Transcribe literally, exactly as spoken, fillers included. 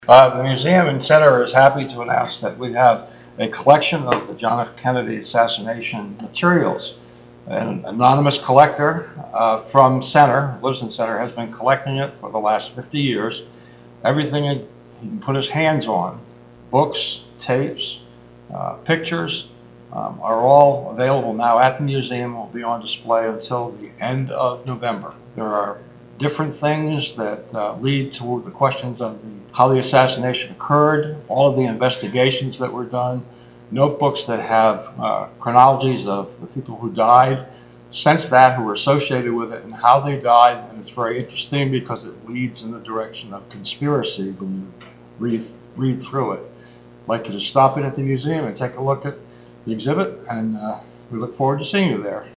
Uh, the museum and center is happy to announce that we have a collection of the John F. Kennedy assassination materials. An anonymous collector uh, from Center, lives in Center, has been collecting it for the last fifty years. Everything he can put his hands on, books, tapes, uh, pictures, um, are all available now at the museum. Will be on display until the end of November. There are different things that uh, lead to the questions of the, how the assassination occurred, all of the investigations that were done, notebooks that have uh, chronologies of the people who died since that, who were associated with it, and how they died. And it's very interesting because it leads in the direction of conspiracy when you read, read through it. I'd like you to stop in at the museum and take a look at the exhibit, and uh, we look forward to seeing you there.